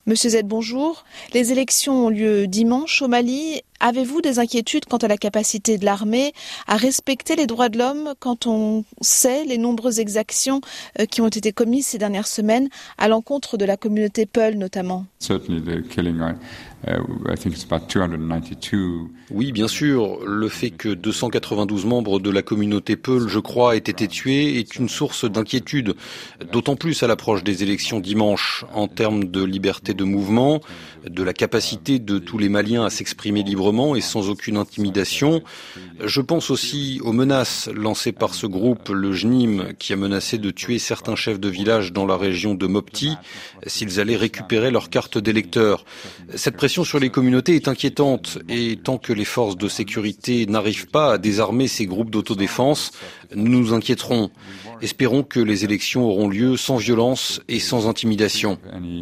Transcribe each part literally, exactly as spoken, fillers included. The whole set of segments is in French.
Monsieur Z, bonjour. Les élections ont lieu dimanche au Mali. Avez-vous des inquiétudes quant à la capacité de l'armée à respecter les droits de l'homme quand on sait les nombreuses exactions qui ont été commises ces dernières semaines à l'encontre de la communauté Peul notamment? Oui, bien sûr. Le fait que deux cent quatre-vingt-douze membres de la communauté Peul, je crois, aient été tués est une source d'inquiétude, d'autant plus à l'approche des élections dimanche, en termes de liberté de mouvement, de la capacité de tous les Maliens à s'exprimer librement et sans aucune intimidation. Je pense aussi aux menaces lancées par ce groupe, le J N I M, qui a menacé de tuer certains chefs de village dans la région de Mopti s'ils allaient récupérer leur carte d'électeur. Cette pression sur les communautés est inquiétante et tant que les forces de sécurité n'arrivent pas à désarmer ces groupes d'autodéfense, nous nous inquiéterons. Espérons que les élections auront lieu sans violence et sans intimidation.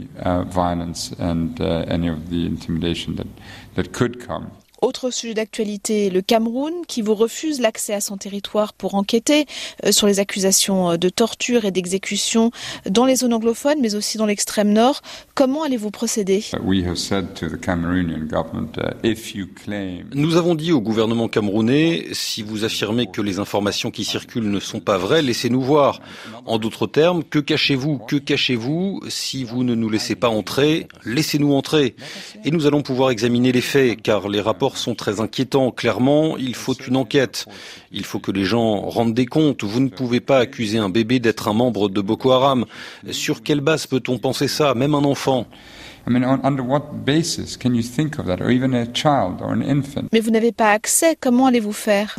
Autre sujet d'actualité, le Cameroun qui vous refuse l'accès à son territoire pour enquêter sur les accusations de torture et d'exécution dans les zones anglophones mais aussi dans l'extrême nord. Comment allez-vous procéder? Nous avons dit au gouvernement camerounais, si vous affirmez que les informations qui circulent ne sont pas vraies, laissez-nous voir. En d'autres termes, que cachez-vous? Que cachez-vous? Si vous ne nous laissez pas entrer, laissez-nous entrer. Et nous allons pouvoir examiner les faits, car les rapports sont très inquiétants. Clairement, il faut une enquête. Il faut que les gens rendent des comptes. Vous ne pouvez pas accuser un bébé d'être un membre de Boko Haram. Sur quelle base peut-on penser ça, même un enfant? Mais vous n'avez pas accès, comment allez-vous faire?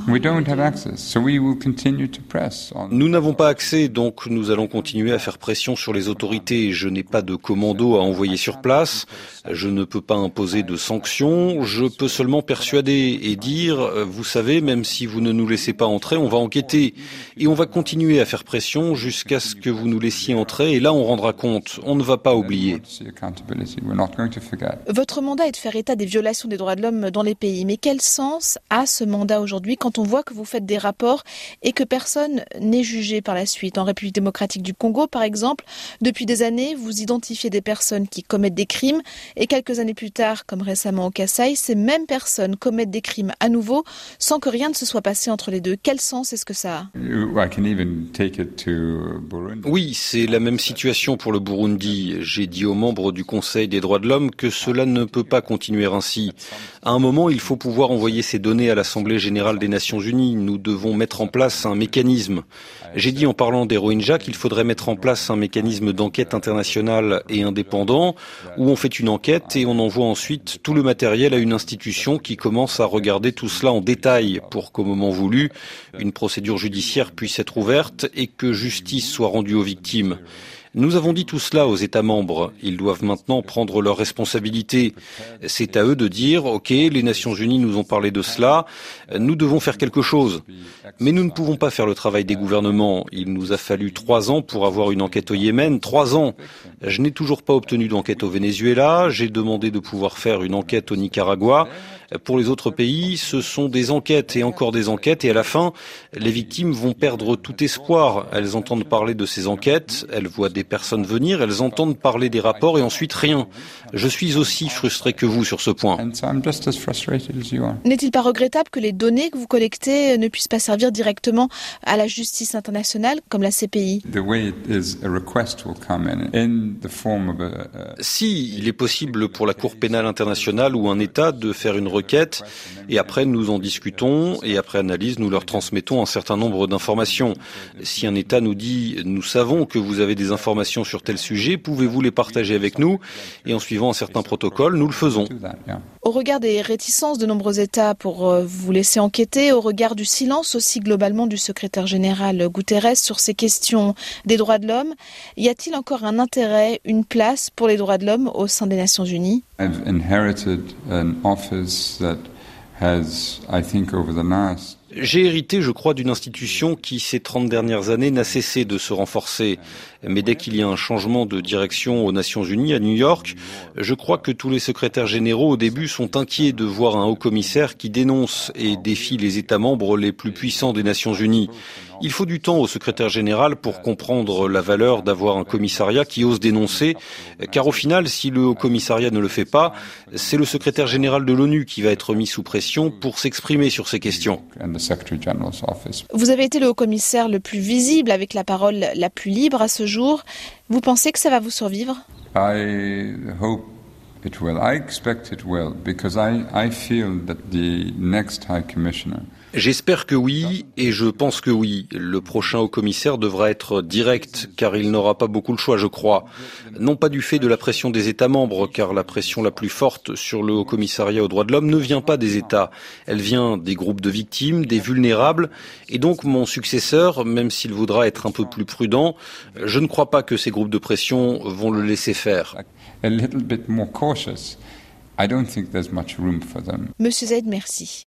Nous n'avons pas accès, donc nous allons continuer à faire pression sur les autorités. Je n'ai pas de commando à envoyer sur place, je ne peux pas imposer de sanctions, je peux seulement persuader et dire, vous savez, même si vous ne nous laissez pas entrer, on va enquêter. Et on va continuer à faire pression jusqu'à ce que vous nous laissiez entrer, et là on rendra compte, on ne va pas oublier. Votre mandat est de faire état des violations des droits de l'homme dans les pays. Mais quel sens a ce mandat aujourd'hui quand on voit que vous faites des rapports et que personne n'est jugé par la suite? En République démocratique du Congo, par exemple, depuis des années, vous identifiez des personnes qui commettent des crimes et quelques années plus tard, comme récemment au Kasaï, ces mêmes personnes commettent des crimes à nouveau sans que rien ne se soit passé entre les deux. Quel sens est-ce que ça a? Oui, c'est la même situation pour le Burundi. J'ai dit aux membres du Conseil des droits de l'homme que cela ne peut pas continuer ainsi. À un moment, il faut pouvoir envoyer ces données à l'Assemblée générale des Nations unies. Nous devons mettre en place un mécanisme. J'ai dit en parlant des Rohingyas qu'il faudrait mettre en place un mécanisme d'enquête internationale et indépendant où on fait une enquête et on envoie ensuite tout le matériel à une institution qui commence à regarder tout cela en détail pour qu'au moment voulu, une procédure judiciaire puisse être ouverte et que justice soit rendue aux victimes. Nous avons dit tout cela aux États membres. Ils doivent maintenant prendre leurs responsabilités. C'est à eux de dire, ok, les Nations Unies nous ont parlé de cela, nous devons faire quelque chose. Mais nous ne pouvons pas faire le travail des gouvernements. Il nous a fallu trois ans pour avoir une enquête au Yémen, trois ans. Je n'ai toujours pas obtenu d'enquête au Venezuela, j'ai demandé de pouvoir faire une enquête au Nicaragua. Pour les autres pays, ce sont des enquêtes et encore des enquêtes et à la fin, les victimes vont perdre tout espoir. Elles entendent parler de ces enquêtes, elles voient des personnes venir, elles entendent parler des rapports et ensuite rien. Je suis aussi frustré que vous sur ce point. N'est-il pas regrettable que les données que vous collectez ne puissent pas servir directement à la justice internationale comme la C P I? Si, il est possible pour la Cour pénale internationale ou un État de faire une requête et après nous en discutons et après analyse nous leur transmettons un certain nombre d'informations. Si un État nous dit « nous savons que vous avez des informations sur tel sujet, pouvez-vous les partager avec nous ?» et en suivant un certain protocole, nous le faisons. Au regard des réticences de nombreux États pour vous laisser enquêter, au regard du silence aussi globalement du secrétaire général Guterres sur ces questions des droits de l'homme, y a-t-il encore un intérêt, une place pour les droits de l'homme au sein des Nations Unies? I've inherited an office that has, I think, over the last J'ai hérité, je crois, d'une institution qui, ces trente dernières années, n'a cessé de se renforcer. Mais dès qu'il y a un changement de direction aux Nations Unies, à New York, je crois que tous les secrétaires généraux, au début, sont inquiets de voir un haut-commissaire qui dénonce et défie les États membres les plus puissants des Nations Unies. Il faut du temps au secrétaire général pour comprendre la valeur d'avoir un commissariat qui ose dénoncer, car au final, si le haut commissariat ne le fait pas, c'est le secrétaire général de l'ONU qui va être mis sous pression pour s'exprimer sur ces questions. Vous avez été le haut commissaire le plus visible, avec la parole la plus libre à ce jour. Vous pensez que ça va vous survivre ? I hope it will. I expect it will, because I, I feel that the next High Commissioner. J'espère que oui, et je pense que oui. Le prochain haut-commissaire devra être direct, car il n'aura pas beaucoup le choix, je crois. Non pas du fait de la pression des États membres, car la pression la plus forte sur le haut-commissariat aux droits de l'homme ne vient pas des États. Elle vient des groupes de victimes, des vulnérables, et donc mon successeur, même s'il voudra être un peu plus prudent, je ne crois pas que ces groupes de pression vont le laisser faire. A little bit more cautious. I don't think there's much room for them. Monsieur Zaid, merci.